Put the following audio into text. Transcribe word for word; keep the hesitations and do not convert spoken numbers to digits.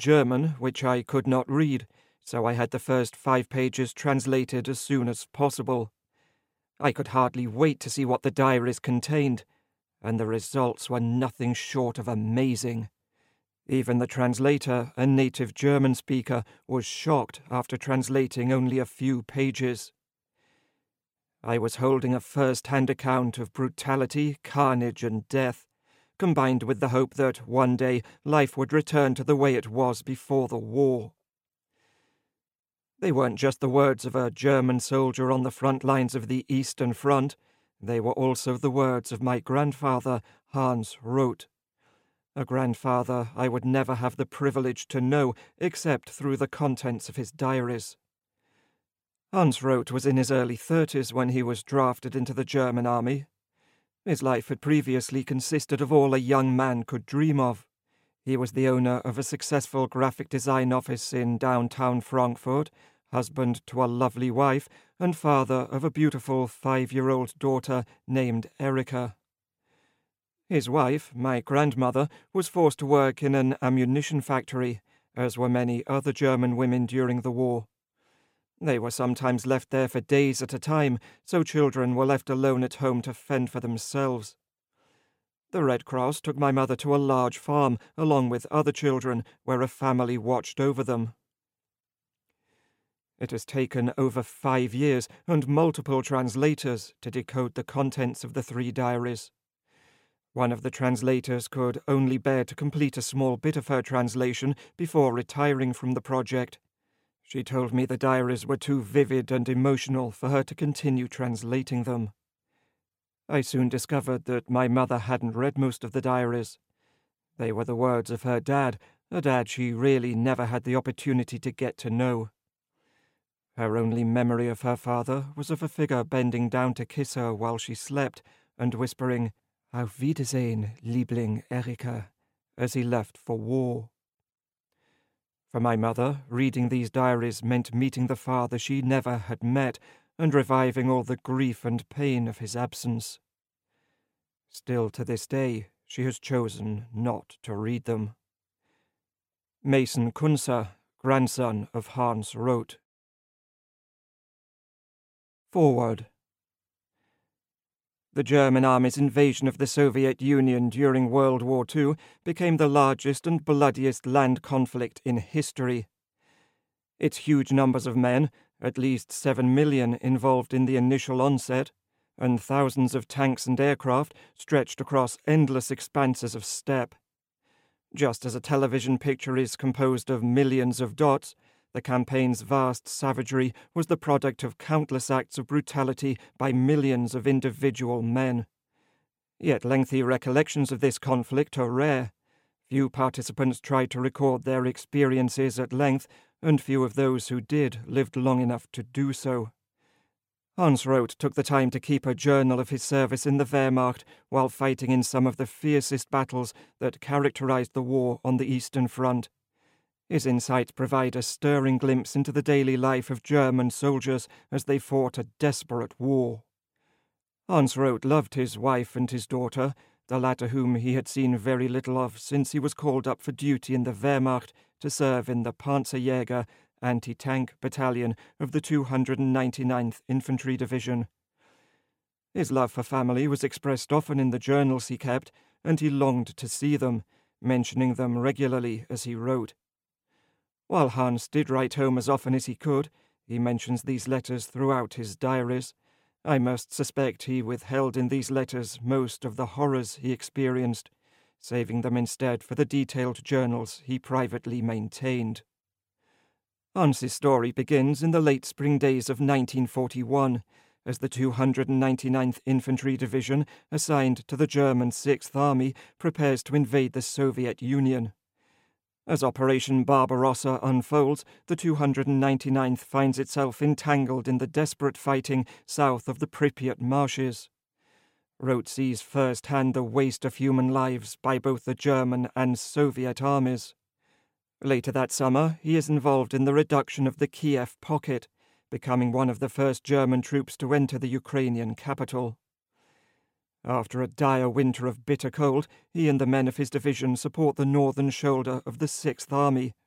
German, which I could not read, so I had the first five pages translated as soon as possible. I could hardly wait to see what the diaries contained, and the results were nothing short of amazing. Even the translator, a native German speaker, was shocked after translating only a few pages. I was holding a first-hand account of brutality, carnage, and death, combined with the hope that one day life would return to the way it was before the war. They weren't just the words of a German soldier on the front lines of the Eastern Front. They were also the words of my grandfather, Hans Roth. A grandfather I would never have the privilege to know except through the contents of his diaries. Hans Roth was in his early thirties when he was drafted into the German army. His life had previously consisted of all a young man could dream of. He was the owner of a successful graphic design office in downtown Frankfurt, husband to a lovely wife, and father of a beautiful five-year-old daughter named Erika. His wife, my grandmother, was forced to work in an ammunition factory, as were many other German women during the war. They were sometimes left there for days at a time, so children were left alone at home to fend for themselves. The Red Cross took my mother to a large farm, along with other children, where a family watched over them. It has taken over five years and multiple translators to decode the contents of the three diaries. One of the translators could only bear to complete a small bit of her translation before retiring from the project. She told me the diaries were too vivid and emotional for her to continue translating them. I soon discovered that my mother hadn't read most of the diaries. They were the words of her dad, a dad she really never had the opportunity to get to know. Her only memory of her father was of a figure bending down to kiss her while she slept and whispering, "Auf Wiedersehen, Liebling Erika," as he left for war. For my mother, reading these diaries meant meeting the father she never had met and reviving all the grief and pain of his absence. Still to this day, she has chosen not to read them. Mason Kunzer, grandson of Hans Roth. Forward. The German army's invasion of the Soviet Union during World War Two became the largest and bloodiest land conflict in history. Its huge numbers of men, at least seven million involved in the initial onset, and thousands of tanks and aircraft stretched across endless expanses of steppe. Just as a television picture is composed of millions of dots, the campaign's vast savagery was the product of countless acts of brutality by millions of individual men. Yet lengthy recollections of this conflict are rare. Few participants tried to record their experiences at length, and few of those who did lived long enough to do so. Hans Roth took the time to keep a journal of his service in the Wehrmacht while fighting in some of the fiercest battles that characterized the war on the Eastern Front. His insights provide a stirring glimpse into the daily life of German soldiers as they fought a desperate war. Hans Roth loved his wife and his daughter, the latter whom he had seen very little of since he was called up for duty in the Wehrmacht to serve in the Panzerjäger anti-tank battalion of the two hundred ninety-ninth Infantry Division. His love for family was expressed often in the journals he kept, and he longed to see them, mentioning them regularly as he wrote. While Hans did write home as often as he could, he mentions these letters throughout his diaries. I must suspect he withheld in these letters most of the horrors he experienced, saving them instead for the detailed journals he privately maintained. Hans's story begins in the late spring days of nineteen forty-one, as the two hundred ninety-ninth Infantry Division, assigned to the German Sixth Army, prepares to invade the Soviet Union. As Operation Barbarossa unfolds, the two hundred ninety-ninth finds itself entangled in the desperate fighting south of the Pripyat marshes. Roth sees firsthand the waste of human lives by both the German and Soviet armies. Later that summer, he is involved in the reduction of the Kiev pocket, becoming one of the first German troops to enter the Ukrainian capital. After a dire winter of bitter cold, he and the men of his division support the northern shoulder of the Sixth Army,